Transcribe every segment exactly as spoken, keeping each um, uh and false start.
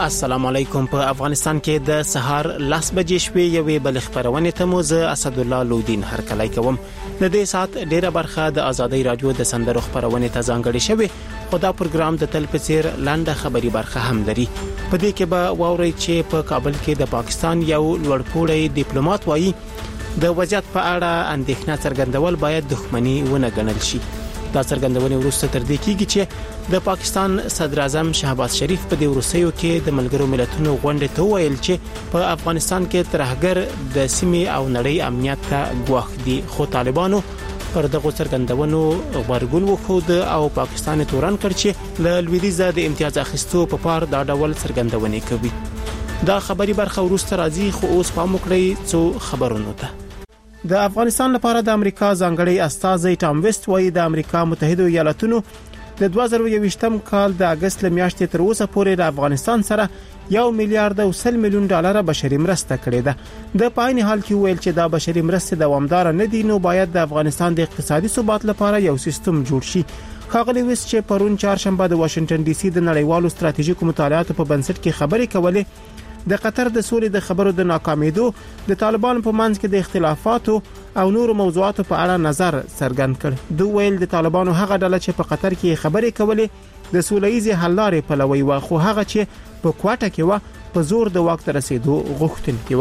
السلام علیکم. په افغانستان کې د سهار لاس بجې شوې یوې بل خبرونه ته مو زه اسد الله لودین هرکلی کوم. د دې سات ډیره برخه د ازادي رادیو د سندرو خبرونه ته ځانګړې شوې، خو دا پروګرام د تل په څیر لاندې خبري برخه هم لري. په دې کې به واوري چې په کابل کې د پاکستان یو لوړپوړی ډیپلوماټ وایي د وضعیت په اړه اندېښنه څرګندول باید دښمنی ونه ګڼل شي. دا څرګندونه وروسته تر دې کېږي چې د پاکستان صدر اعظم شهباز شریف په دې وروستیو کې د ملګرو ملتونو غونډې ته ویل چې په افغانستان کې ترهګر د سیمې او نړۍ امنیت ته ګواښ دي، خو طالبانو پر دغه څرګندونو غبرګون وښود او پاکستان تورن کړ چې له لویدیځه د امتیاز اخیستو په پار دا ډول څرګندونې کوي. دا خبري برخه وروسته راځي، خو اوس پام وکړئ څو خبرونو ته. د افغانستان لپاره د امریکا ځانګړی استازی ټام ویسټ وایي د امریکا متحده ایالاتونو د دوه زره یوویشتم کال د اگست لمیاشتې تر اوسه پورې د افغانستان سره یو میلیارډ او سل میلیون ډالر بشري مرسته کړې ده. د پاین حال کې ویل چې دا بشري مرسته دوامدار نه دي، نو باید د افغانستان د اقتصادي ثبات لپاره یو سیستم جوړ شي. ښاغلی ویسټ چې پرون چهارشنبه د واشنگټن ډي سي د نړیوالو ستراتیژیکو مطالعاتو په بنسټ کې خبرې کولې، د قطر د سولې د خبرو د ناکامیدو، د طالبانو په منځ کې د اختلافاتو او نورو موضوعاتو په اړه نظر څرګند کړ. دوی ویل د طالبانو هغه ډله چې په قطر کې خبرې کولې د سوله‌ییزې حل لارې پلوي و، خو هغه چې په کوټه کې و په زور د واک ته رسیدو غوښتونکي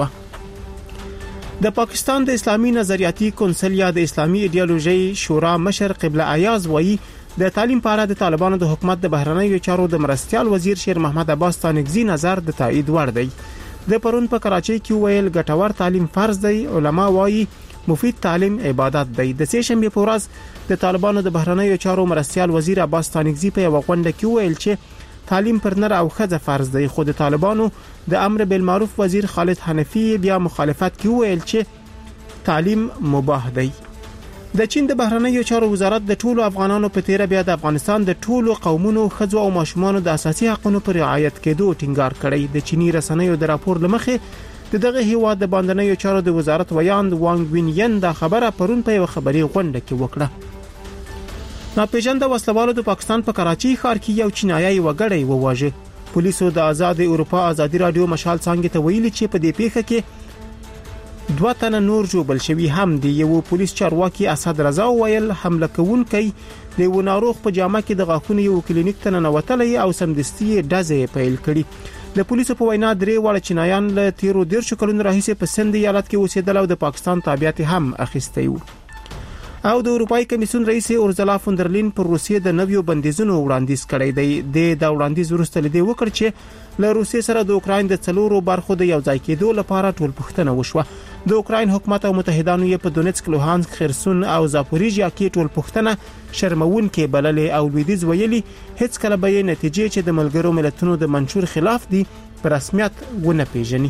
و. د پاکستان د اسلامي نظریاتي کونسل یا د اسلامي ایدئولوژي شورا مشر قبله ایاز وایي د تعلیم په اړه د طالبانو د حکومت د بهرنیو چارو د مرستيال وزیر شیر محمد عباس تانکزی نظر د تایید وړ دی. د پرون په کراچۍ کې ویل ګټور تعلیم فرض دی. علما وایي مفید تعلیم عبادت دی. د سه شنبه په ورځ د طالبانو د بهرنیو چارو مرستيال وزیر عباس تانکزی په یو غونډه کې ویل چې تعلیم پر نر او ښځه فرض دی، خو د طالبانو د امر بالمعروف وزیر خالد حنفی بیا مخالفت کې ویل چې تعلیم مباح دی. د چین د بهرنیو چارو وزارت د ټولو افغانانو په تیره بیا د افغانستان د ټولو قومونو ښځو او ماشومانو د اساسي حقوقو پر رعایت کېدو ټینګار کړی. د چینی رسنیو د راپور لمخې د دغه هیواد د باندنیو چارو د وزارت ویاند وانګ وینین دا خبره پرون په یو خبري غونډه کې وکړه. ناپېژانده وسلوالو د پاکستان په کراچۍ ښار کې یو چینایي وګړی وواژه. پولیسو د آزاد اروپا آزادي رادیو مشال څنګه ته ویلي چې په دې پیښه کې دوه تنه نور جوړ شوي هم دي. یو پولیس چارواکي اسد رضا ویل حمله کوونکی د یو ناروغ په جامه کې د غاښونو یو کلینیک ته ننوتلی او سمدستي ډزې پیل کړي. د پولیسو په وینا درې واړه چینایان له تیرو دیرشو کلونو راهیسې په سند ایالت کې اوسېدل او د پاکستان تابعیت هم اخیستی وو. او د اروپای کمیسیون رئیس اورزلا فوندرلین پر روسیې د نویو بندیزونو وړاندیز کړی دی. د وړاندیز وروسته لیدې وکړ چې له روسیې سره د اوکراین د څلورو برخو د یو ځای کېدو لپاره ټول پوښتنه وشوه. د اوکراین حکومت او متحدانو یې په دونیتسک، لوهانسک، خرسون او زاپوریژیا کې ټول پوښتنه شرمونکې بللې او لویدیځ ویلي هیڅ کله به یې نتیجې چې د ملګرو ملتونو د منشور خلاف دي په رسمیت ونه پیژني.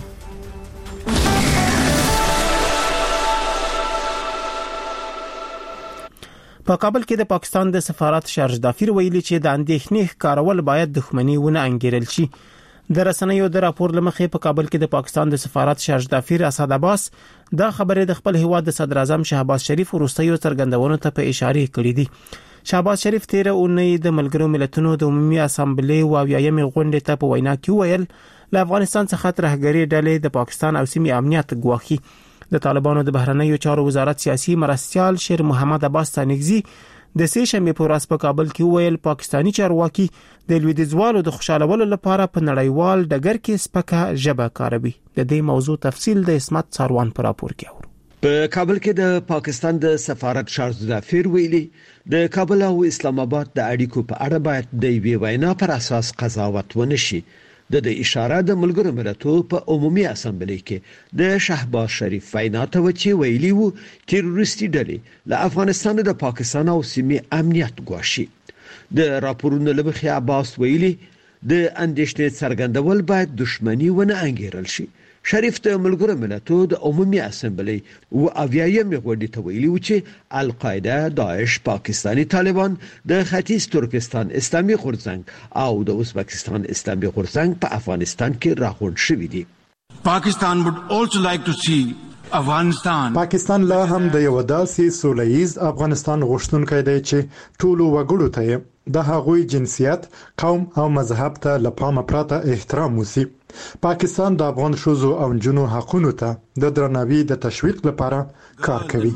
په کابل کې د پاکستان د سفارت شارج دافیر ویلي چې د اندېښنې ښکارول باید دښمنی ونه انګیرل شي. د رسنیو د راپور لمخې په کابل کې د پاکستان د سفارت شارج دافیر اسد عباس دا خبره د خپل هیواد د صدر اعظم شهباز شریف وروستیو څرګندونو ته په اشاره کړې دي. شهباز شریف تیر اونۍ د ملګرو ملتونو د عمومي اسامبلې او اویایمې غونډې ته په وینا کې ویل له افغانستان څخه ترهګری ډلې د پاکستان او سیمې امنیت ګواښي. د طالبانو د بهرنیو چارو وزارت سیاسي مرستيال شیر محمد عباس تانکزی د سه شنبه په ورځ په کابل کې ویل پاکستانی چارواکي د لویدیځوالو د خوشالولو لپاره په نړیوال ډګر کې سپکه ژبه کاروي. د دې موضوع تفصیل د اسمت څاروان پر راپور کې اورو. په کابل کې د پاکستان د سفارت شارج دافیر ویلي د کابل او اسلام آباد د اړیکو په اړه باید د وی وینا پر اساس قضاوت ونشي. د د اشاره د ملګرو ملتونو په عمومي اسامبلې کې د شهباز شریف وینا ته وچی ویلي وو تروریستي ډلې له افغانستان د پاکستان او سیمې امنیت ګواښي. د راپورونو لمخې عباس ویلي د اندېښنې څرګندول باید دښمنی ونه انګیرل شي. شریف د ملګرو ملتونو د عمومي اسامبلې او اویایمې غونډې ته ویلي و چې القاعده، داعش، پاکستانی طالبان، د ختیځ ترکستان اسلامي غورځنګ او د ازبکستان اسلامي غورځنګ په افغانستان کې راغونډ شوي دي. Pakistan would also like to see افغانستان پاکستان لا هم د یو داسې سولهییز افغانستان غوښتونکی دی چې ټولو وګړو ته د هغوی جنسیت، قوم او مذهب ته له پامه پرته احترام وسی. پاکستان د افغان ښځو او نجونو حقونو ته د درناوي د تشویق لپاره کار کوي.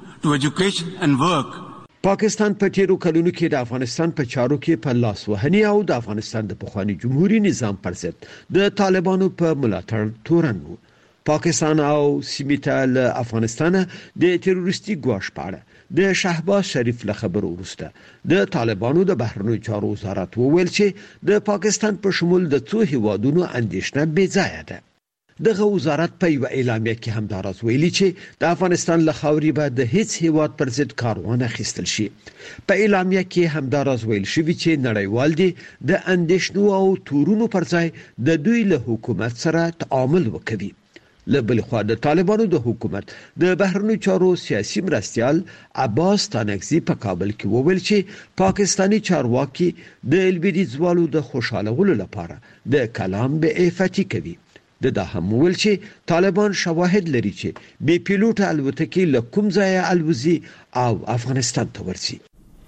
پاکستان په تیرو کلونو کې د افغانستان په چارو کې په لاس وهنې او د افغانستان د پخوانی جمهوریت نظام پر ضد د طالبانو په ملاتړ تورن وو. پاکستان او سیمې ته له افغانستان د تروریستي ګواښ په اړه د شهباز شریف له خبرو وروسته د طالبانو د بهرنیو چارو وزارت وویل چې د پاکستان په شمول د څو هیوادونو اندېښنه بې ځایه ده. دغه وزارت په یو اعلامیه کې هم دا راز ویلي چې د افغانستان له خاورې به د هیڅ هیواد پر ضد کاروان اخیستل شي. په اعلامیه کې هم دا راز ویل شوی چې نړیوال دي د اندېښنو او تورونو پر ځای د دوی له حکومت سره تعامل وکړي. له بل خوا د طالبانو د حکومت د بهرنیو چارو سیاسي مرستیال عباس تانکزی په کابل کې وویل چې پاکستانی چارواکي د البدیزوالو د خوشالولو لپاره د کلام به عفتی کوي. د دا هم ویل چې طالبان شواهد لري چې بې پیلوټه الوتکې له کوم ځای الوزي او افغانستان ته ورسي.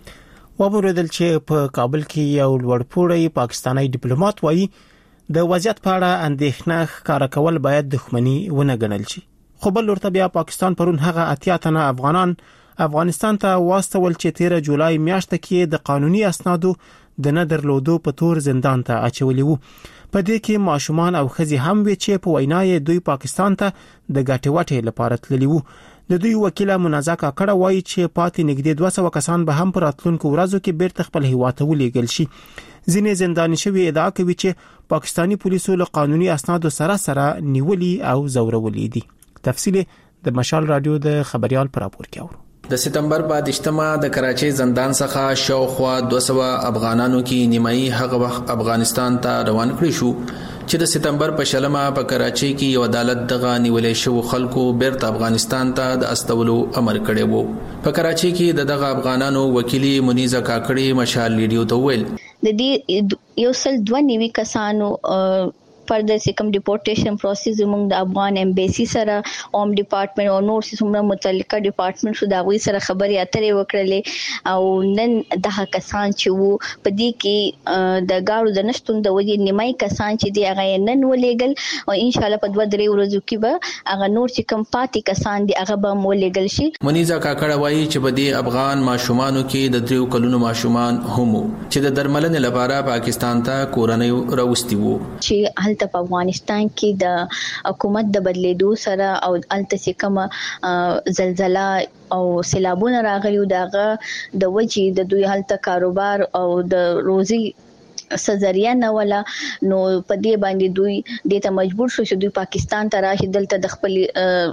وبردل چې په کابل کې یو لوړپوړی پاکستانی ډیپلوماټ وایي د وضعیت په اړه اندېښنه ښکارا کول باید دښمنی ونه ګڼل شي. خو بل ورته بیا پاکستان پرون هغه اتیا تنه افغانان افغانستان ته واستول چې تیره جولای میاشت کې د قانوني اسنادو د نه درلودو په تور زندان ته اچولي وو. په دې کې ماشومان او ښځې هم وي چې په وینای دوی پاکستان ته د ګټې وټې لپاره تللي وو. د دوی وکیل منازع کاکړه وایي چې پاتې نږدې دوه سوه کسان به هم پر راتلونکو ورځو کې بیرته خپل هیواد ته ولېږل شي. ځینې زنداني شوي ادعا کوي چې پاکستانی پولیسو له قانوني اسنادو سره سره نیولي او زورولي دي. تفصیل د مشال رادیو د خبريال پر راپور کې اورو. د سپتمبر په دشتمه د کراچۍ زندان څخه شاوخوا دوه سوه افغانانو کې نیمایي هغه وخت افغانستان ته روان کړي شو چې د سپتمبر په شلمه په کراچۍ کې یو عدالت دغه نیولې شو خلکو بیرته افغانستان ته د استولو امر کړی وو. په کراچۍ کې د دغه افغانانو وکیلی منیزه کاکړي مشال لیډیو ته ویل د دې یو سل دوه نیوي کسانو پر د سکم ډیپورټیشن پروسس زموږ د افغان ایمبیسي سره اوم ډپارټمنټ او نور څومره متعلقه ډپارټمنټ شو دا غوي سره خبرې اترې وکړلې او نن دغه کسان چې وو په دې کې د گاړو د نشټون د وجې نیمای کسان چې دی هغه نن ولېګل او ان شاء الله په دوه درې ورځو کې به هغه نور چې کم پاتې کسان دی هغه به مولېګل شي. منیزه کاکړه وایي چې په دې افغان ماشومانو کې د دریو کلونو ماشومان هم چې د درملنې لپاره پاکستان ته کورنۍ راوستي وو چې هلته په افغانستان کې د حکومت د بدلیدو سره او هلته چې کومه زلزلہ او سیلابونه راغلي دغه د وجې د دوی هلته کاروبار او د روزي سزریه نه ولا نو په دې باندې دوی د ته مجبور شو چې دوی پاکستان ته راشي دلته د خپل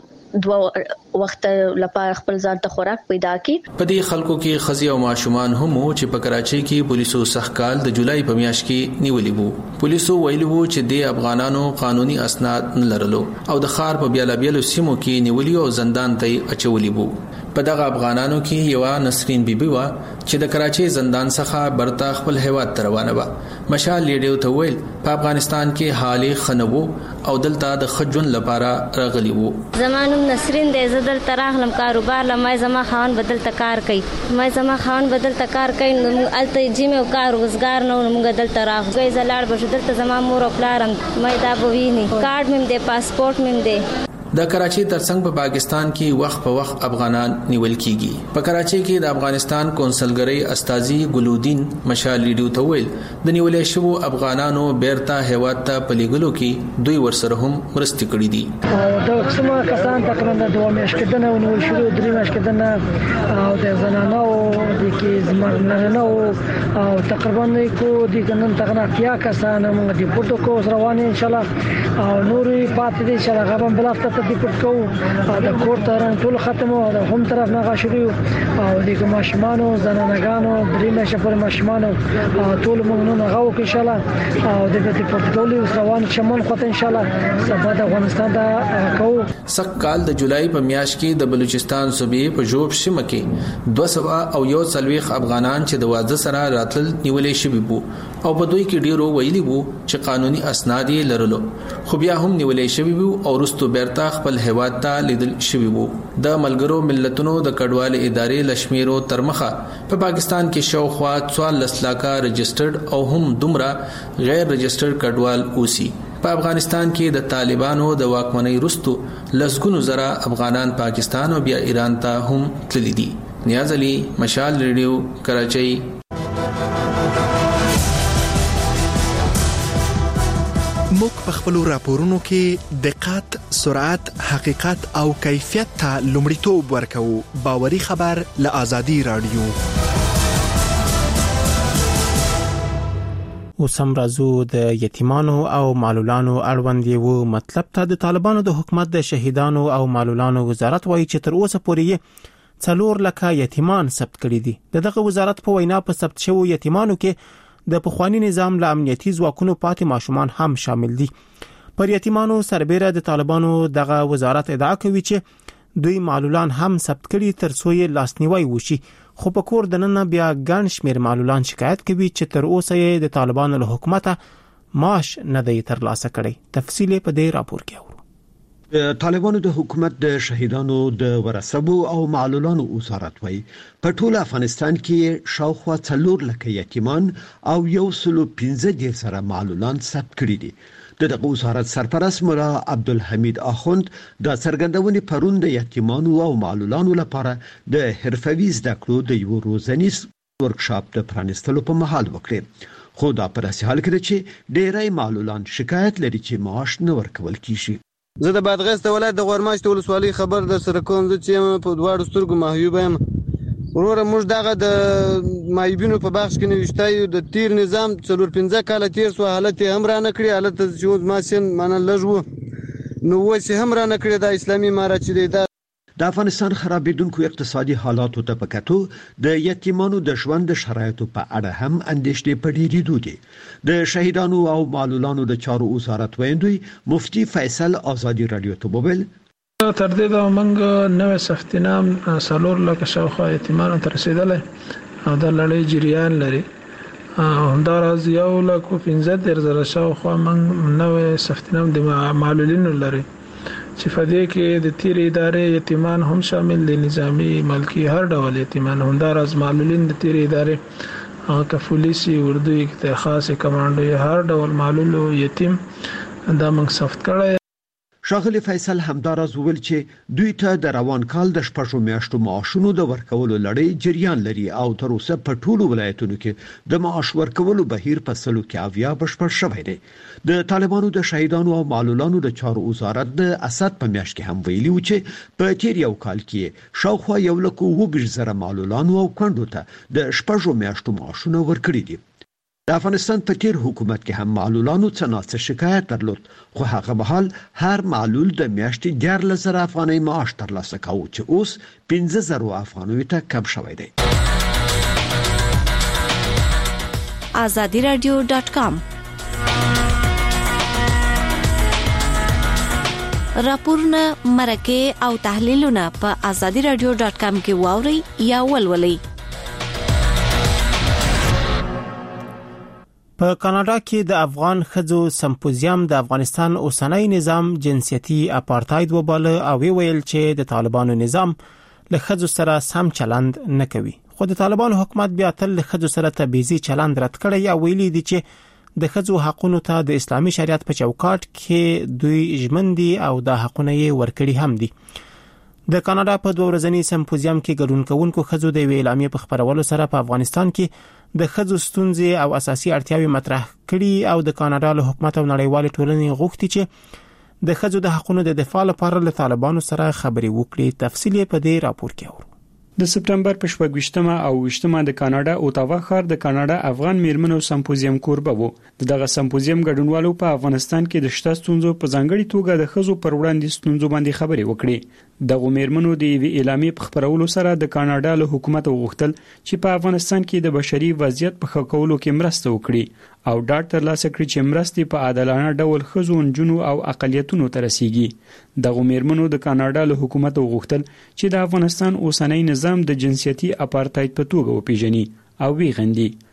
دوه وخت لپاره خپل ځان ته خوراک پیدا کړي. په دې خلکو کې خزي او ماشومان هم چې په کراچۍ کې پولیسو سخکال د جولای په میاشت کې نیولې وو. پولیسو ویلي وو چې د افغانانو قانوني اسناد نه لرلو او د خار په بیل بیل سیمو کې نیولې او زندان ته اچولې وو. په دغه افغانانو کې یو نسرین بیبي وا چې د کراچۍ زندان څخه برتا خپل هیواد ته روانه و. مشال لیډیو ته ویل په افغانستان کې حالي خنوو او دلته د خجون لپاره راغلی وو. زمانو نسرین د زدل تراغلم کاروبار لمای زما خان بدل تکار کوي مای زما خان بدل تکار کوي نو الته جیم او کار روزګار نو موږ دل تراغ غي زلاړ بشو دلته زما مور او پلارم مای دا بوینی کارت مم دې پاسپورت مم دې. د کراچۍ ترڅنګ په پاکستان کې وخت په وخت افغانان نیول کیږي. په کراچۍ کې د افغانستان کونسلګری استاذي ګلودین مشال لیډیو ته ویل د نیولې شوو افغانانو بیرته هیواد ته پلیګلو کې دوی ورسره هم مرستې کړې دي. دا څومره کسان تقریبا دوه میاشتې کېدنه او نو شروع درې میاشتې کېدنه او د زنانو د کې زمرنانو او تقریبا کو د ګنن تغنا کیا کسان موږ د پورتو کو روان ان شاء الله او نوري پاتې دي چې هغه هم بلافته ته د پټکو د کور تران ټول ختمو او هم طرف نه غشري او د ماشمانو زنانګانو درې مشه پر ماشمانو ټول موږ نه غو کې ان شاء الله او د پټکولي روان شمول خو ان شاء الله سبا د افغانستان دا کو. سق کال د جولای په میاشت کې د بلوچستان صوبې په جوب سیمه کې دوه سوه او یو څلويخ افغانان چې د واده سره راتل نیولې شوي وو او په دوی کې ډیرو ویلي وو چې قانوني اسناد یې لرلو خو بیا هم نیولې شوي وو او رستو بیرته خپل هیواد ته لیدل شوی وو. د ملګرو ملتونو د کډوال ادارې لشمیرو ترمخه په پاکستان کې شاوخوا څوارلس لکه رجسټرډ او هم دومره غیر رجسټرډ کډوال اوسي. په افغانستان کې د طالبانو د واکمنۍ وروسته لسګونو زره افغانان پاکستان او بیا ایران ته هم تللي دي. نیاز علي، مشال ریډیو، کراچۍ. موږ په خپل راپورونو کې دقت، سرعت، حقیقت او کیفیت ته لومړیتوب ورکوو. باوري خبر له آزادي رادیو. اوسم راځو د یتیمانو او معلولانو اړوند یو مطلب ته. د طالبانو د حکومت د شهیدانو او معلولانو وزارت وایي چې تر اوسه پورې څلور لکه یتیمان ثبت کړي دي. دغه وزارت په وینا په ثبت شوو یتیمانو کې د پخوانی نظام له امنیتي ځواکونو پاتې ماشومان هم شامل دي. پر یتیمانو سربېره د طالبانو دغه وزارت ادعا کوي چې دوی معلولان هم ثبت کړي تر څو یې لاسنیوي وشي. خو په کور دننه بیا ګڼ شمېر معلولان شکایت کوي چې تر اوسه یې د طالبانو له حکومته معاش نه دی ترلاسه کړی. تفصیل په دې راپور کې اورو. د طالبانو د حکومت د شهیدانو د ورثبو او معلولانو وزارت وایي په ټول افغانستان کې شاوخوا څلور لکه یتیمان او یو سلو پنځه دېرش سره معلولان ثبت کړي دي. د دغه وزارت سرپرست مولا عبدالحمید اخوند د څرګندونې پرون د یتیمانو او معلولانو لپاره د حرفوي زده کړو د یو روزنیز ورکشاپ د پرانستلو په مهال وکړي. خو دا پر اساس حال کړي چې ډېری معلولان شکایت لري چې معاش نه ورکول کیږي. زه د بادغیس ولایت د غورماشت ولسوالۍ خبر در سره کوم چې په دواړو سترګو محجوب یم. وروره موږ دغه د مایبینو په بخش کې نوښتایو د تیر نظام څلور پنځه کاله تیر سو حالت هم را نه کړی. حالت چې ما سین مانه لږ وو نو وایي هم را نه کړی. د اسلامي امارات چې د د افغانستان خرابېدونکو اقتصادي حالاتو ته پکاتو د یتیمانو د ژوند شرایطو په اړه هم اندېښنې پدېدو دي. د شهیدانو او معلولانو د چارو وزارت ویندوی مفتی فیصل آزادي رادیو ته وویل تر دې دا موږ نوې سفتینام سالور لکه شاوخوا یتیمانو ته رسیدلې او د لړۍ جریان لري. همداراز یو لک پنځه دېرش زره شاوخوا موږ نوې سفتینام د معلولینو لري چې فدې کې د تیر ادارې یتیمان هم شامل دي، نظامی، ملکی، هر ډول یتیمان. همداراز معلولین د تیر ادارې که پولیسي، اردو کې خاصه کمانډو، هر ډول معلول یتیم دا موږ ثبت کړی. شاغلی فیصل همداراز وویل چې دوی ته د روان کال د شپږو میاشتو معاشونو د ورکولو لړۍ جریان لري او تر اوسه په ټولو ولایتونو کې د معاش ورکولو بهیر په سلو کې اویا بشپړ شوی دی. د طالبانو د شهیدانو او معلولانو د چارو وزارت د اسد په میاشت کې هم ویلي و چې په تیر یو کال کې شاوخوا یو لک اوه ویشت زره معلولانو او کندو ته د شپږو میاشتو معاشونه ورکړي دي. د افغانستان په تیر حکومت کې هم معلولانو څه ناڅه شکایت درلود، خو هغه مهال هر معلول د میاشتې دیارلس زره افغانۍ معاش ترلاسه کاوه چې اوس پنځه زره افغانۍ ته کم شوی دی. آزادی رادیو ډاټ کام راپورونه، مرکه او تحلیلونه په آزادی رادیو ډاټ کام کې واوري یا ولولئ. په کاناډا کې د افغان ښځو سمپوزیم د افغانستان اوسنۍ نظام جنسیتي اپارټاید وباله او ویل چې د طالبانو نظام له ښځو سره سم چلند نه کوي. خو د طالبانو حکومت بیا تل له ښځو سره تبعیضي چلند رد کړی او ویلي دي چې د ښځو حقوقو ته د اسلامي شریعت په چوکاټ کې دوی ژمن دي او د حقوقو یې ورکړي هم دي. د کاناډا په دوه ورځني سمپوزیم کې ګډون کوونکو ښځو د اعلامیې په خبرولو سره په افغانستان کې د ښځو ستونزې او اساسي اړتیاوې مطرح کړي او د کاناډا له حکومت او نړیوال ټولنې غوښتي چې د ښځو د حقوقو د دفاع لپاره له طالبانو سره خبرې وکړي. تفصیل په دې راپور کې اورو. د سپټمبر په شپږ او ویشتمه د کاناډا اوټاوا ښار د کاناډا افغان میرمنو سمپوزیم کوربه وو. دغه سمپوزیم ګډونوالو په افغانستان کې د شته ستونزو په ځانګړي توګه د ښځو پر وړاندې ستونزو باندې خبرې وکړي. دغه میرمنو د اعلامیې په خبرولو سره د کاناډا له حکومت وغوښتل چې په افغانستان کې د بشري وضعیت په ښه کولو کې مرسته وکړي او ډاډ ترلاسه کړي چې مرستې په عادلانه ډول ښځو، نجونو او اقلیتونو ته رسیږي. دغه میرمنو د کاناډا له حکومت وغوښتل چې د افغانستان اوسنۍ نظام د جنسیتي اپارټاید په توګه وپیژني او ویغندي.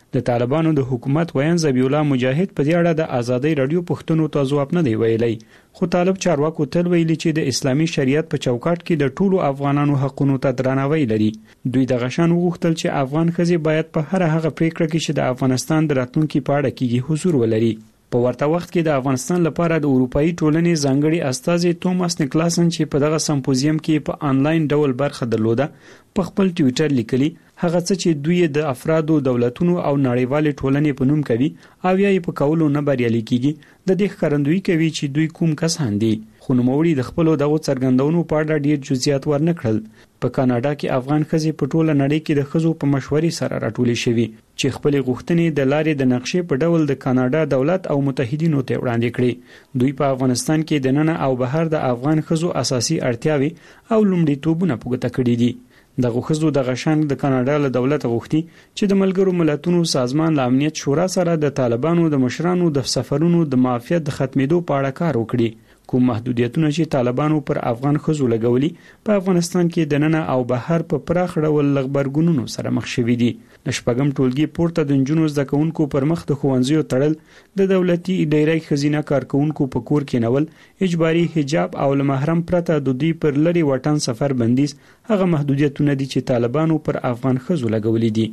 د طالبانو د حکومت ویان ذبیح الله مجاهد په دې اړه د آزادۍ رادیو پښتنو ته ځواب نه دی ویلی، خو طالب چارواکو تل ویلي چې د اسلامي شریعت په چوکاټ کې د ټولو افغانانو حقونو ته درناوی لري. دوی د غشان وغوښتل چې افغان ښځې باید په هر هغه پریکړه کې چې د افغانستان د راتلونکي په اړه کېږي حضور ولري. په ورته وخت کې د افغانستان لپاره د اروپאי ټولنې ځانګړي استازي توماس نیکلاسن چې په دغه سمپوزیم کې په آنلاین ډول برخه درلوده په خپل ټوئیټر لیکلي هغه څه چې دوی د افرادو دولتونو او نړیوال ټولنې په نوم کوي او یا یې په کولو نه بریالي کیږي د دې ښکارندویي کوي چې دوی کوم کسان دي، خو نوموړي د خپل دغه څرګندونو په اړه ډیر جزئیات ورنکړل. په کاناډا کې افغان ښځې په ټوله نړۍ کې د ښځو په مشورې سره راټولې شوي چې خپل غوښتنې د لارې د نقشې په ډول د کاناډا دولت او متحدینو ته وړاندې کړې. دوی په افغانستان کې د ننه او بهر د افغان ښځو اساسي اړتیاوې او لومړیتوبونه په ګوته کړي دي. د غوښزو د غشنګ د کاناډا له دولت غوښتي چې د ملګرو ملتونو سازمان له امنیت شورا سره د طالبانو د مشرانو د سفرونو د معافیت د ختمېدو په اړه کار وکړي. کوم محدودیتونه چې طالبانو پر افغان ښځو لګولي په افغانستان کې د ننه او بهر په پراخ ډول لغبرګونونو سره مخ شوي دي. د شپږم ټولګي پورته د نجونو زده کوونکو پر مخ د ښوونځیو تړل، د دولتي ډیری ښځینه کارکونکو په کور کې نول، اجباري حجاب او له محرم پرته د دوی پر لري وطن سفر بندیز هغه محدودیتونه دي چې طالبانو پر افغان ښځو لګولي دي.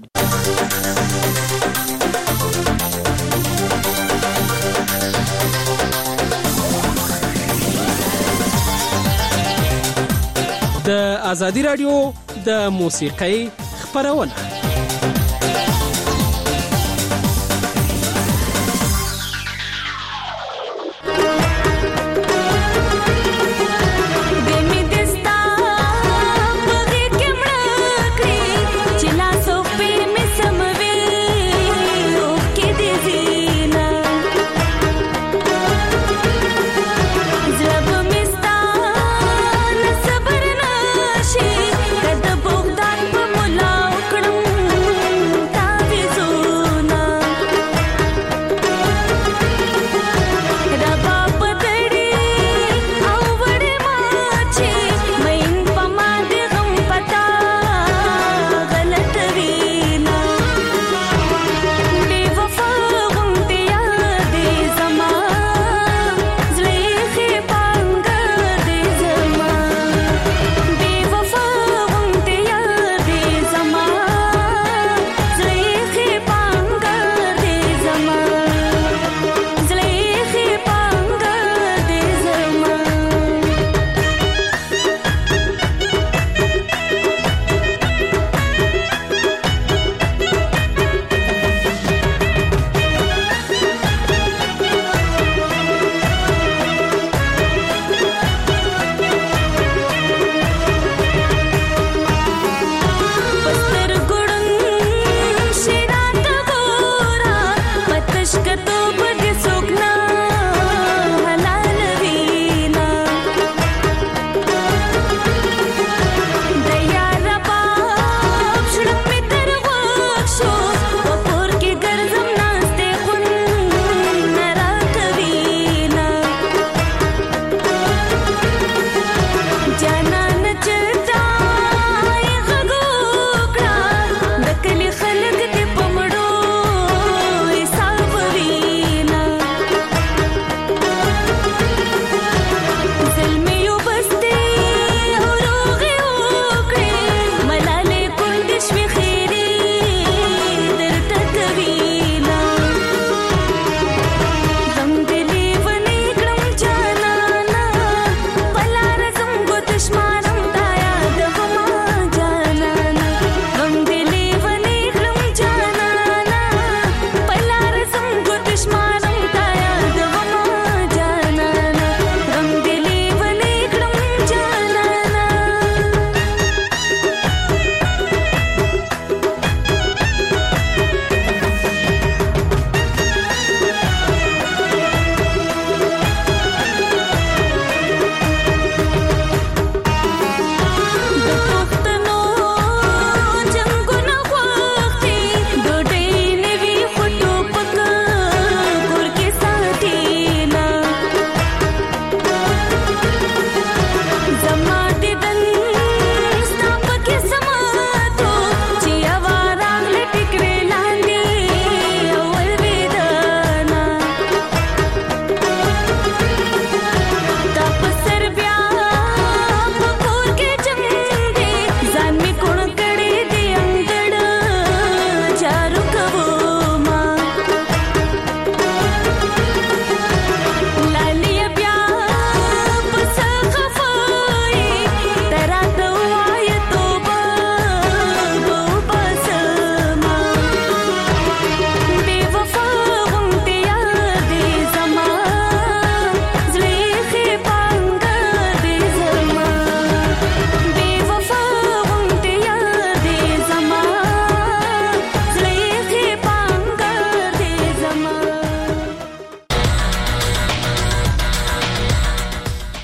د ازادي رادیو د موسیقۍ خبرونه. Kada bogdan pa mula ukram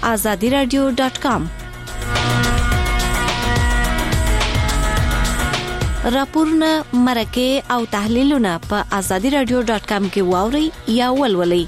آزادي رادیو ډاټ کام. راپورونه، مرکه او تحلیلونه په آزادي رادیو ډاټ کام کې واوري یا ولولئ.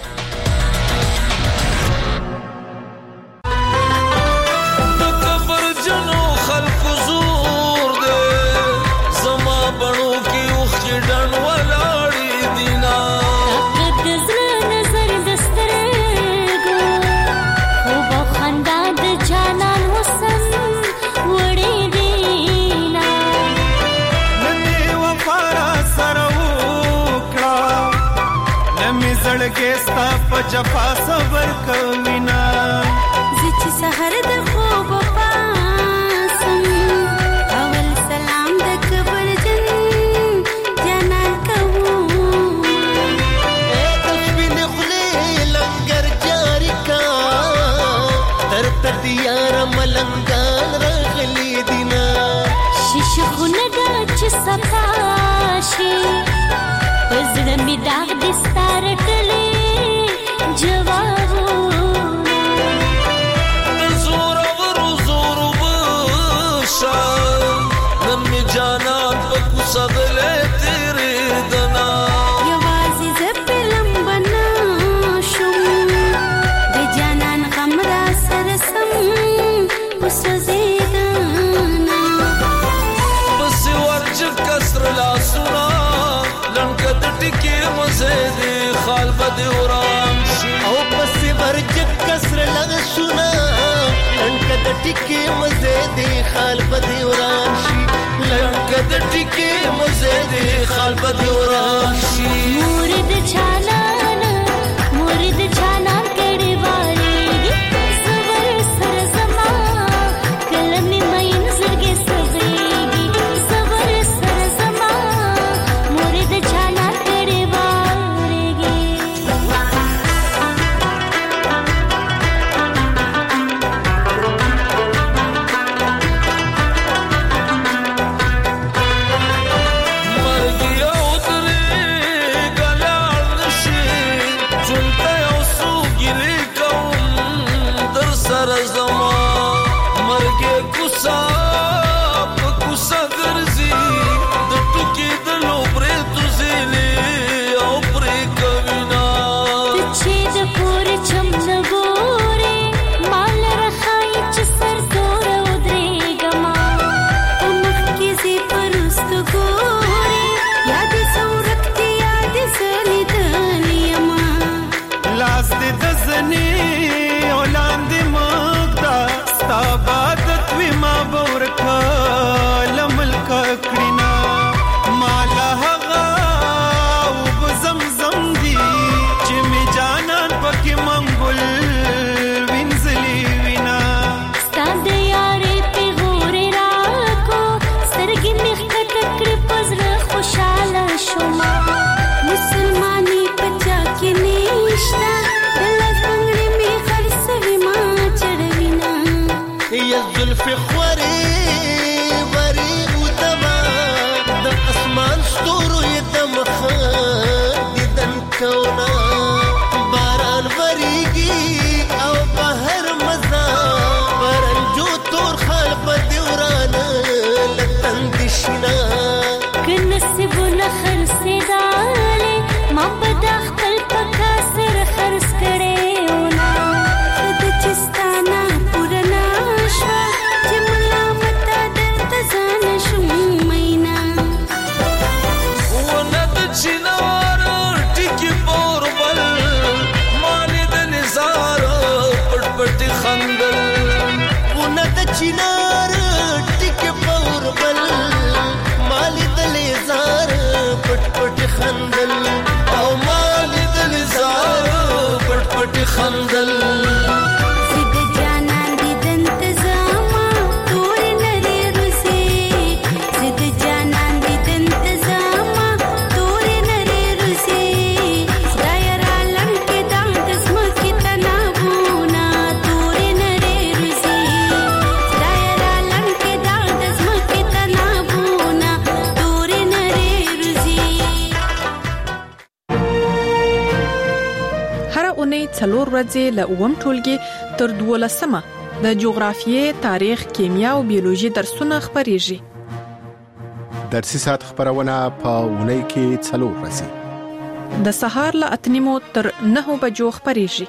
جفا صبر کوینا زچ سحر د خوب پاسم اول سلام د کبر جن جنان کوم کچھ بھی نخلے لنگر جاری کا تر تدیار ملنگان رغلی دینا شش خونگا چ سپاشی پزړه می داغ دستار ټلې خال بد وران شي او پس ورجک کسر لغ سنا لنکد ټکی مزه دی خال بد وران شي لنکد ټکی مزه دی خال بد وران شي مورد چالان مورد چالان کړي واري صبر سر زما کلمې مې نظرګي سزيږي صبر سر زما مورد چالان کړي چنار ټیک پور بل مال دل زار پټ پټ خندل او مال دل زار پټ پټ خندل څلور ورځې له اوم ټولګي تر دولسمه د جغرافیې، تاریخ، کیمیا او بیولوژي درسونه خبريږي. درسي سات خبرونه په اونۍ کې څلور ورځې د سهار له اتنیمو تر نهو بجو خبريږي.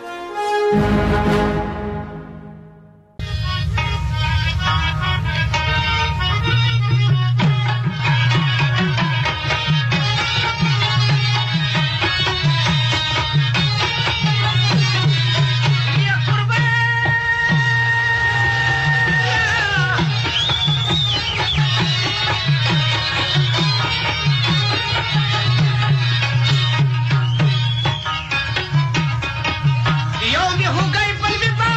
Yogi who gave me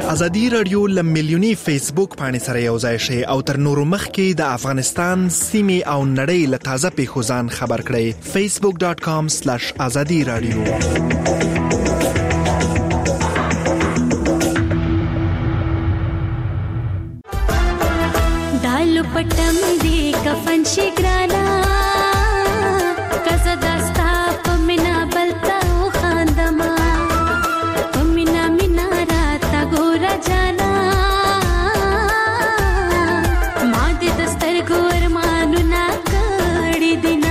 ازادي رادیو لملیونی فیسبوک باندې سره یو ځای شي او تر نورو مخکې د افغانستان سیمې او نړۍ له تازه پیښو ځان خبر کړئ facebook dot com slash azadi radio. دالو پټم دی کفن شي ګرانا کزه داستا پمنا بلتا خاندما پمنا مینا راتا ګورا جانا ما دې دستر ګور مانو نا کړی دینا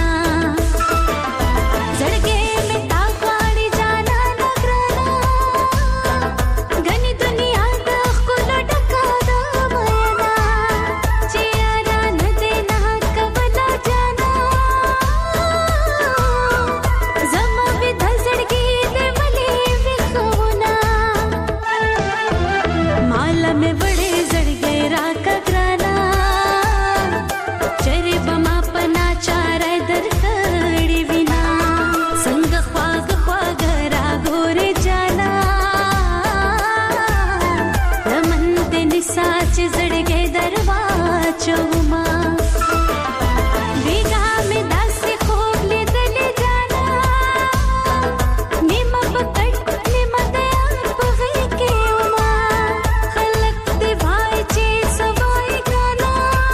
زړګې مې تا غاړي جانا نګرانا غني دنیا د خپل ډکا د مینا چیرې نه دې نه کبلا جانا زما به د زړګې دې ملي وخونا مال مې وړې زړګې را کګرانا چرې بما پنا چارې درکړې وینا څنګه خواږ خواږ را ګورې جانا لمن دې نسا چې زړګې درواچوما بیګا مې داسې خوب لیدلې جانا نیمه پکړ نیمه دې په غېږ کې وما خلک دې وای چې سوای ګانا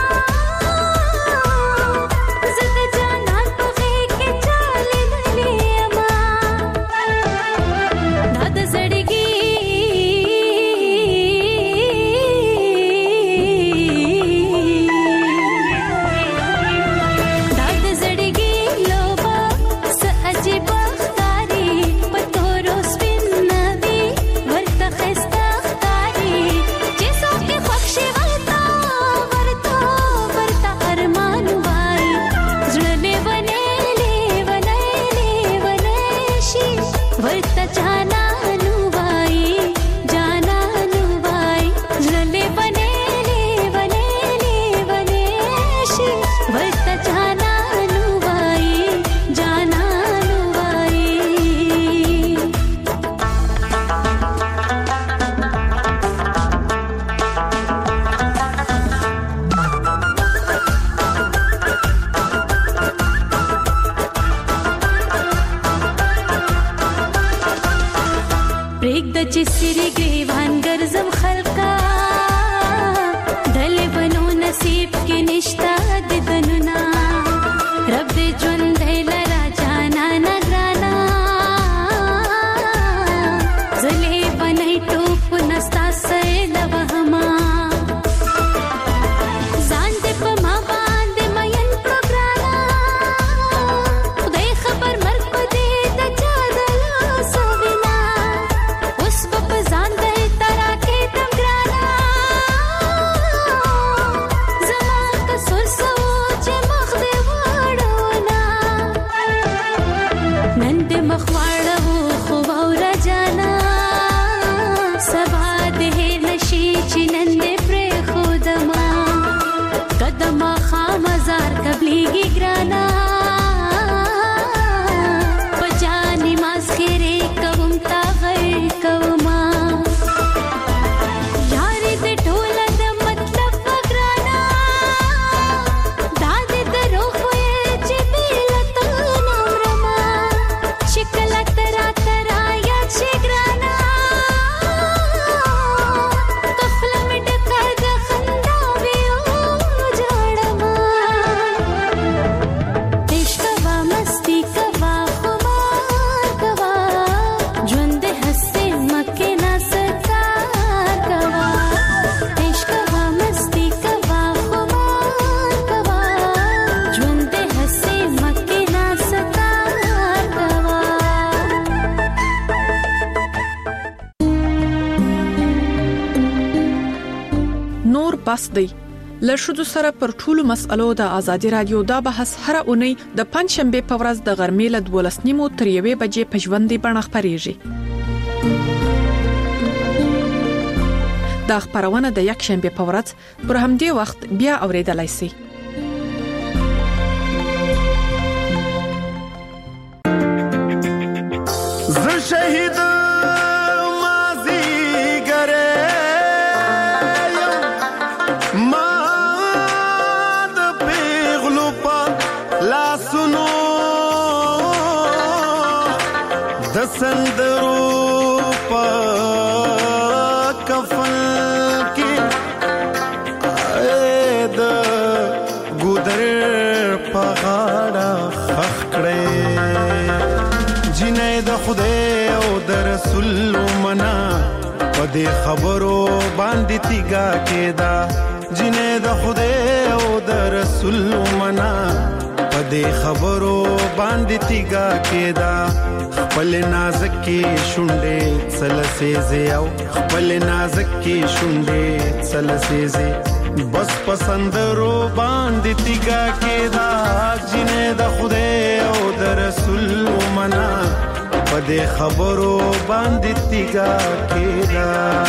زه د جانان په غېږ کې چالې للې اما دا د زړګي دا د زړګي لوبه څه عجیب ښکاري په تورو سپین نوي ورته ښایسته ښکاري چې څوک یې خوښ شي ورته ورته ورته ارمان وایي زړه لیونی لیونی لیونی شي ورته جانانو وایي جانانو وایي زړه لیونی لیونی لیونی شي ورته جانانو وایي جانانو وایي پرېږده چې سرې ګریوان ګرځم خلقا دلې بنو نصیب کې نشته د دنونه رب دې ژوندی لره جانا نه ګرانا زلې بنۍ ټوپ نستا سیل وهما ځان دې په ما باندې مین کړو ګرانا خدای خبر مرګ په دې د چا د لاسه وینا اوس به په ځان دې ترا کې دم ګرانا زما قصور سو چې مخ دې واړونه نن دې مخ واړو خو واوره جانا سبا دې نشي چې نن دې پرېښودما قدمه خامزار قبلېږي ګرانا په جانې ماسخېرې کوم تا غیر کوما یارې دې ټوله د مطلب وه ګرانا دا دې دروغ ویل چې بې له تا نه مرمه چې کله ته راته رایاد شې ګرانا قفله مې ډکه د خندا وي او جاړمه عشق کوا مستی کوا خمار کوا ژوند دې هسې مکې نه ستار کوا عشق کوا مستی کوا خمار کوا ژوند دې هسې مکې نه ستار کوا نور بس دی له ښځو سره پر ټولو مسألو د ازادي رادیو دا بحث هر اونۍ د پنځ شنبه په ورځ د غرمې له دولس نیمو تر یوې بجې په ژوندۍ بڼه خپرېږي. دا خبرونه د یک شنبه په ورځ پر همدې وخت بیا اوریدلای شئ. ز شهید مازی گره خبرو باندې تیګا کېدا جنې د خدای او د رسول منا پدې خبرو باندې تیګا کېدا خپل نازک کې شونډې سلسېزه او خپل نازک کې شونډې سلسېزه بس پسندرو باندې تیګا کېدا جنې د خدای او د رسول منا پدې خبرو باندې تیګا کېدا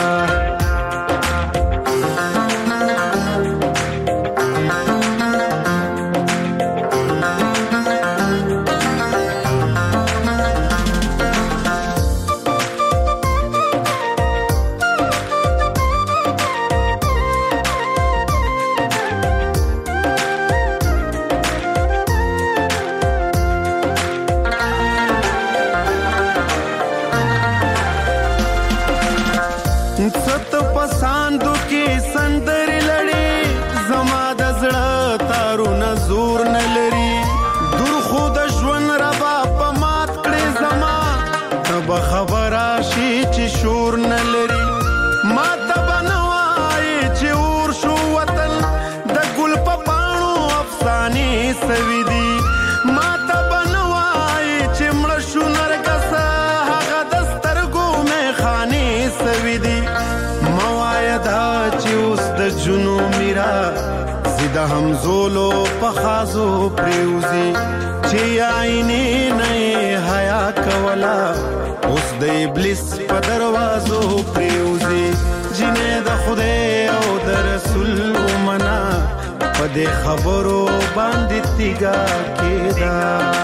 د همزولو پخازو پریوزی چې عینې نه حیا کولا اوس د ابلیس په دروازو پریوزی جنې د خدای او د رسول منا په دې خبرو باندې تیګا کېدا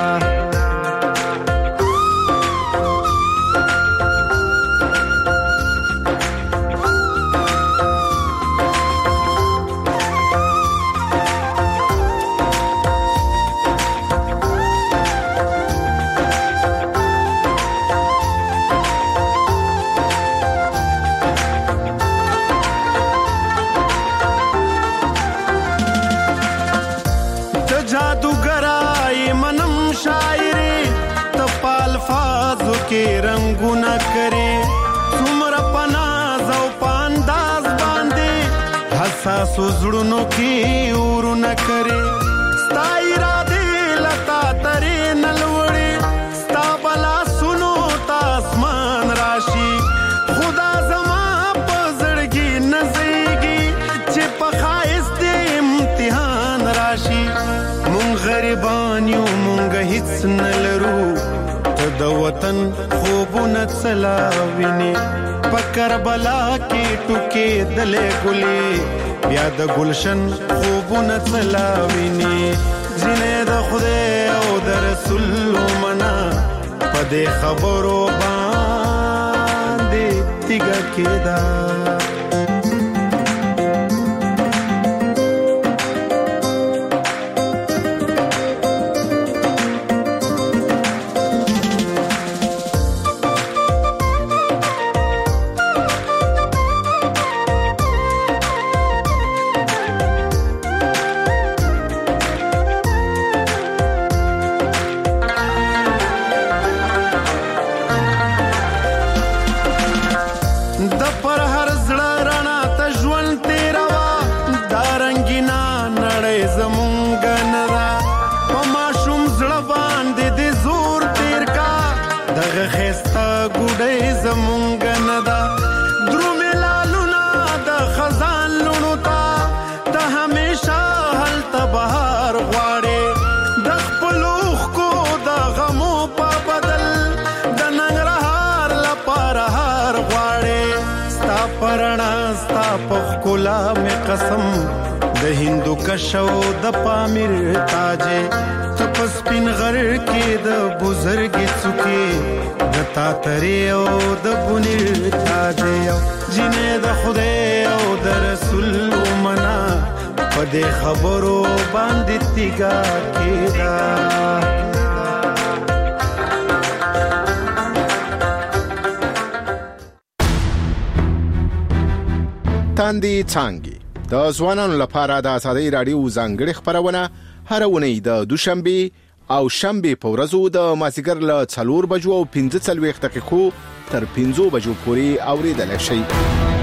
کې رنگونه کرے څومره پناز او پانداز باندې حساس زړونو کې ورونه کرے ستا اراده لتا ترې نلوړې ستا بلا سنو تاسمان راشي خدا زما په زړګي نزيږي چې په خایس دې امتحان راشي مونږ غریبان یو مونږ هیڅ نلرو د وطن خوبونه څلاوینه په کربلا کې ټوکې دلې ګلې بیا د گلشن خوبونه څلاوینه جنې د خدای او د رسول منا په دې خبرو باندې تیګا کېدا قسم د هندو کشو د پامیر تاجه تپس پین غر کې د بزرګ څوکي د تاتری او د بنیر تاجه جنې د خدای او د رسول منا په دې خبرو باندې تیګا کېدا تاندې څانګې د ځوانانو لپاره د ازادي رادیو ځانګړي خبرونه هر ونې د دوشنبه او شنبه په ورځو د مازیګر له څلور بجو او پنځه څلوېښت دقیقو تر پنځه بجو پورې اوریدل شي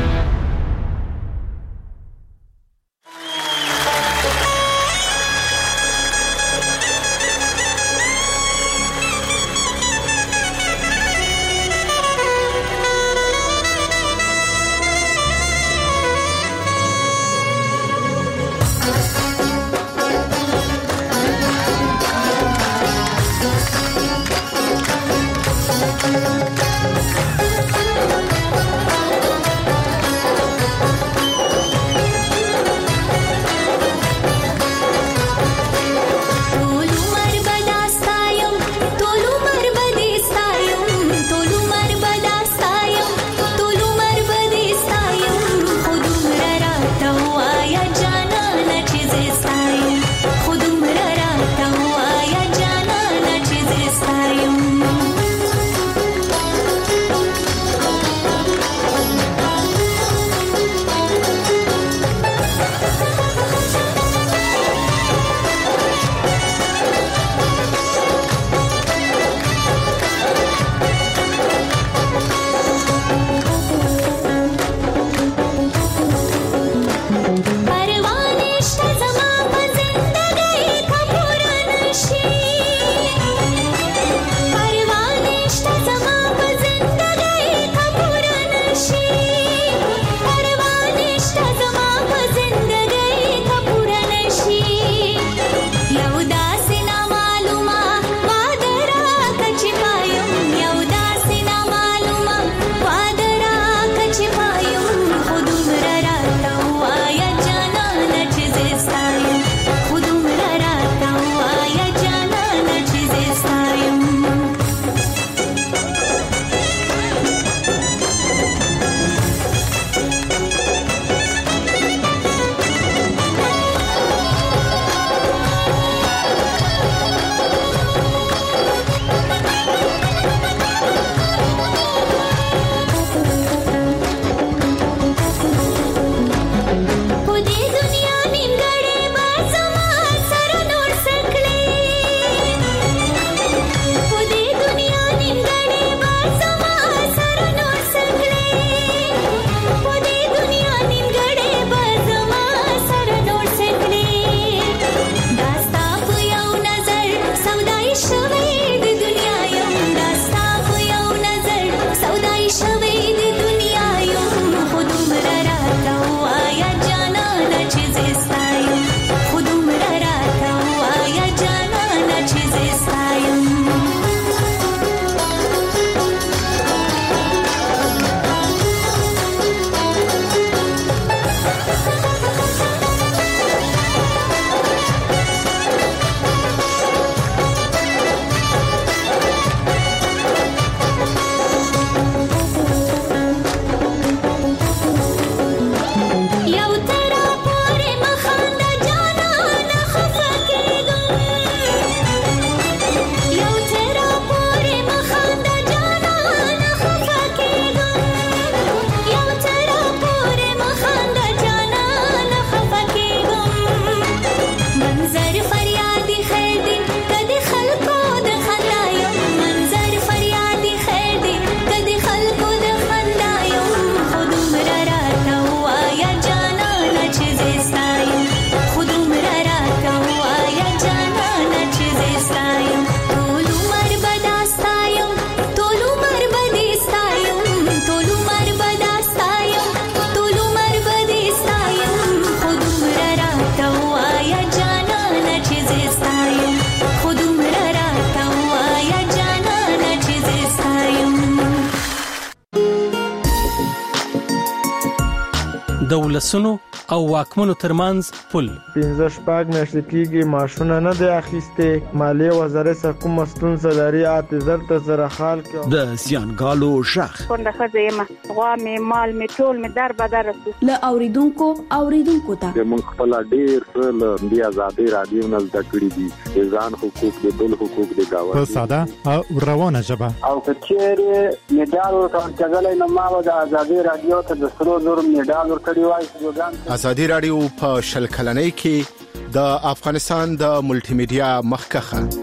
د ولسونو او واکمنو ترمنځ پل. پنځه شپږ میاشتې کېږي ماشونه نه دی اخیستې. مالیې وزارت سره کوم ستونزه لري اته ته سره حال کې د زیانګالو شخ څنګه خځه ما غوا مې مال مې ټول مې در بدر ل اوریدونکو اوریدونکو ته موږ خپل ډیر څه د آزادۍ رادیو نه زده کړی دي ځان حقوق د بل حقوق د گاوند په ساده او روانه ژبه او کچېره میډال ورکړل نو ما د آزادۍ رادیو ته د سرو زر میډال ورکړی وای. آزادۍ رادیو په شل کلنۍ کې د افغانستان د ملټي میډیا مخکخه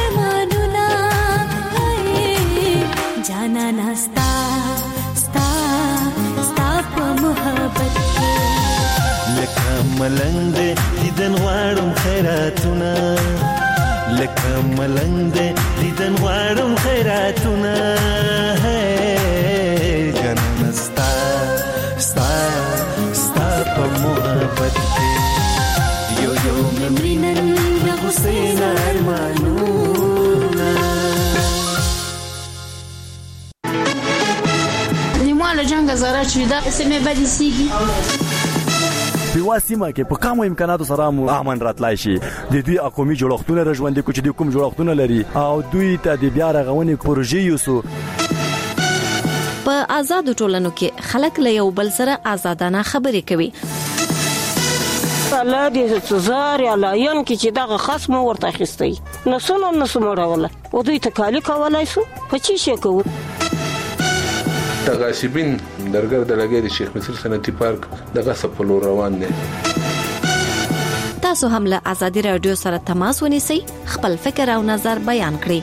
जाना ना स्टा स्टा محبت کې لکه ملنګ دیدن غواړم خیراتونه لکه ملنګ دیدن غواړم خیراتونه جنن ستا ستا ستا په محبت کې یو یو ممرینن د حسین ارمانونه نیمواله جنگ زاره چې دا سمې بدې سیږي په واسمه کې په کومو امکاناتو سره مو امن راتلای شي د دوی اقومي جوړښتونه رژوندې کوچ دي کوم جوړښتونه لري او دوی ته د بیا رغونې پروژې یوسو په آزاد ټولنو کې خلک له یو بل سره آزادانه خبرې کوي الله دې زار یا لاین کې چې دغه خصم ورته خستې نسونه نسمړوله او دوی تکالی کولای شو په چی شي کوو تغاسبین درګر د لګې د شیخ مصر صنعتي پارک دغه سپلو روان دي تاسو هم له آزادي رادیو سره تماس ونیسئ خپل فکر او نظر بیان کړئ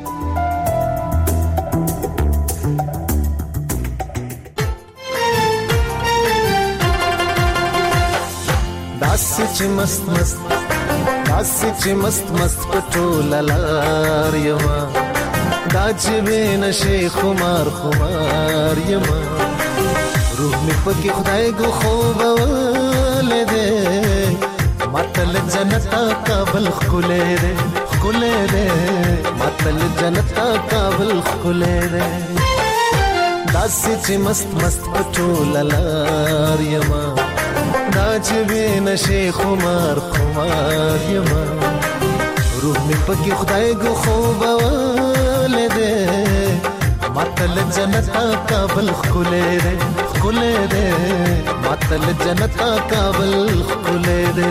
داسې چې مست مست داسې چې مست مست پټول لار یما دا چې نشه خمار خمار یما روح می پکې خدای کو خوب ولده متل جنت کابل خلې ده خلې ده متل جنت کابل خلې ده داسې چې مست مست پټول لار یما دا چې نشه خمار خمار یما روح می پکې خدای کو خوب ولده متل جنت کابل خلې ده خلې ده متل جنت کابل خلې ده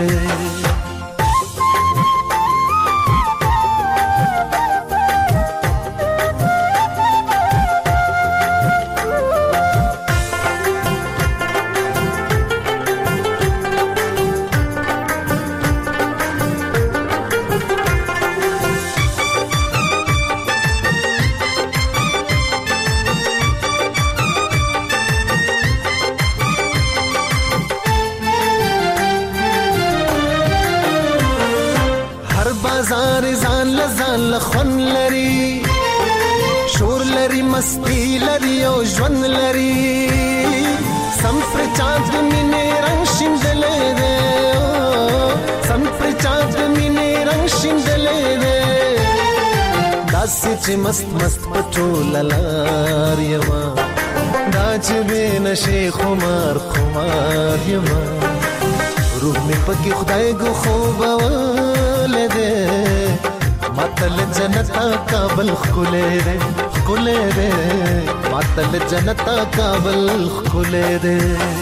خون لري شور لري مستی لري او ژوند لري سم پر چاند مینه رنگ شیندلې ده سم پر چاند مینه رنگ شیندلې ده داسې چې مست مست پټول لار یما دا چې نشه خمار خمار یما روح می پکې خدای کو خوب ولده متل جنت کابل خلې ده خلې ده متل جنت کابل خلې ده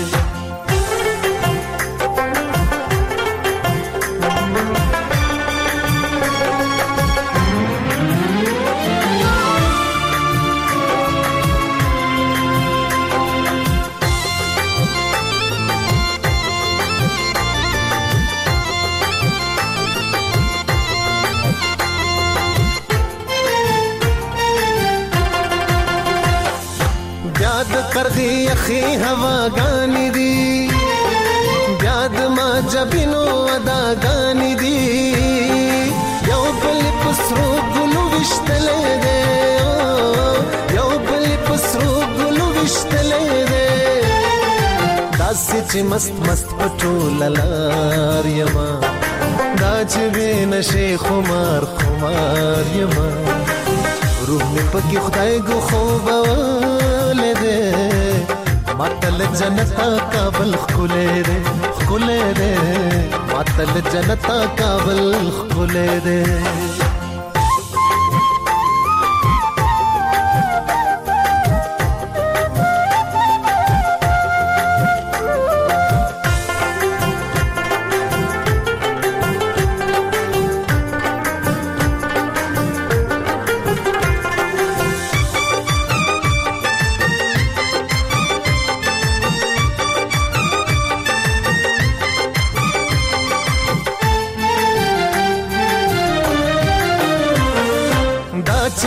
کرغی اخی ہوا گانی دی بیاد ما جبینو ادا گانی دی یو بل پسرو گلو وشتلے دے یو بل پسرو گلو وشتلے دے داسی چی مست مست پټول لار یما دا چې نشه خمار خمار یما روح می پکې خدای کو خوب ولده متل جنت کابل خلې ده خلې ده متل جنت کابل خلې ده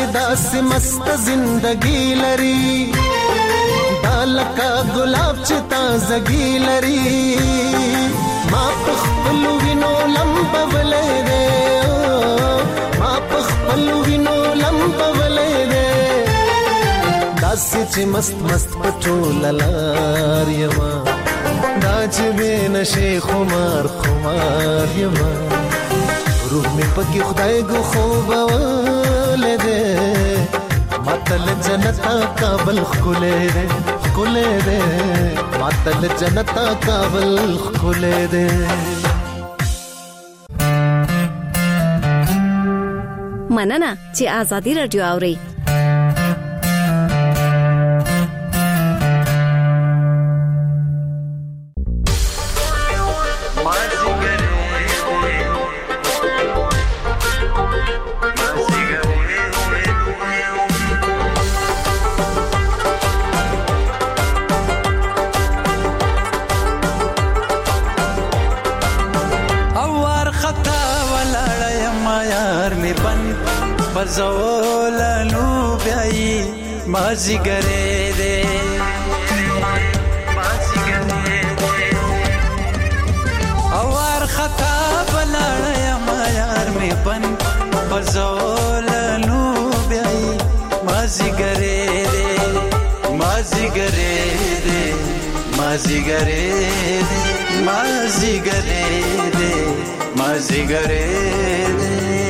मस्त जिंदगी लरी दालका गुलाब चिता تازګي لري ما پخپل وینو لمبولې دې ما پخپل وینو لمبولې دې داسې چې مست مست پټول لار یما دا چې نشي خمار خمار یما روح می پکې خدای ګو خوب ولده ماتل جنتا کابل خولې ده خولې ده ماتل جنتا کابل خولې ده مننه چې آزادي رادیو اوري زولانو بیاي مازی ګره دې مازی ګره دې اور خطا بلړیا ما یار می بن زولانو بیاي مازی ګره دې مازی ګره دې مازی ګره دې مازی ګره دې مازی ګره دې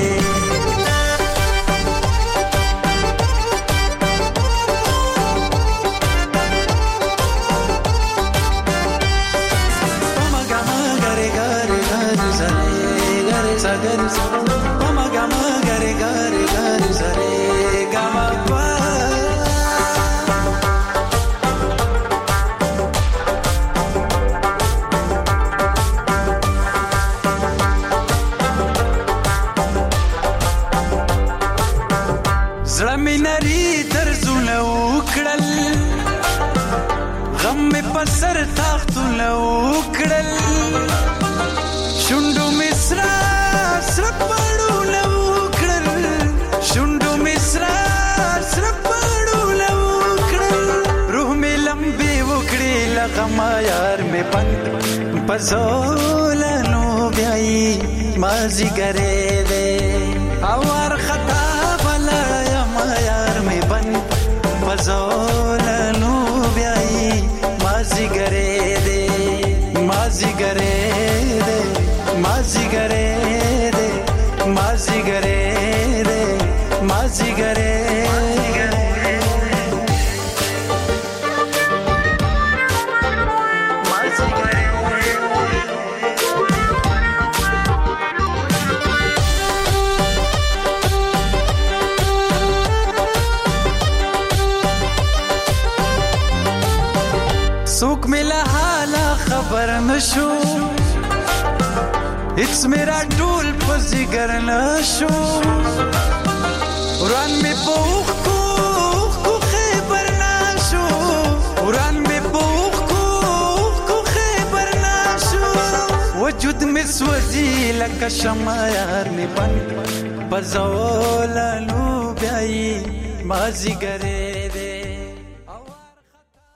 Mama gama gare gare gare sare gama pa زلمینری درزونه وکړل غم په سر تاختونه وکړل شوندو مصرا سرپړو لو کړل شوندو مصرا سرپړو لو کړل روح می لمبي وکړي لغما یار می پند پزولانو بیاي مازی ګره دې اور خطا بلا ما یار می پند پزولانو بیاي مازی ګره دې مازی ګره دې مازی ګره مازی ګره دې مازی ګره مازی ګره سوک ملا حالا خبر نشو It's मेरा टूल पजिगर नशो उरान में पोख को को खैबर नाशो उरान में पोख को को खैबर नाशो वजूद में स्वजी लका शमा यार में बन बजौला लो ब्याई माजी गरे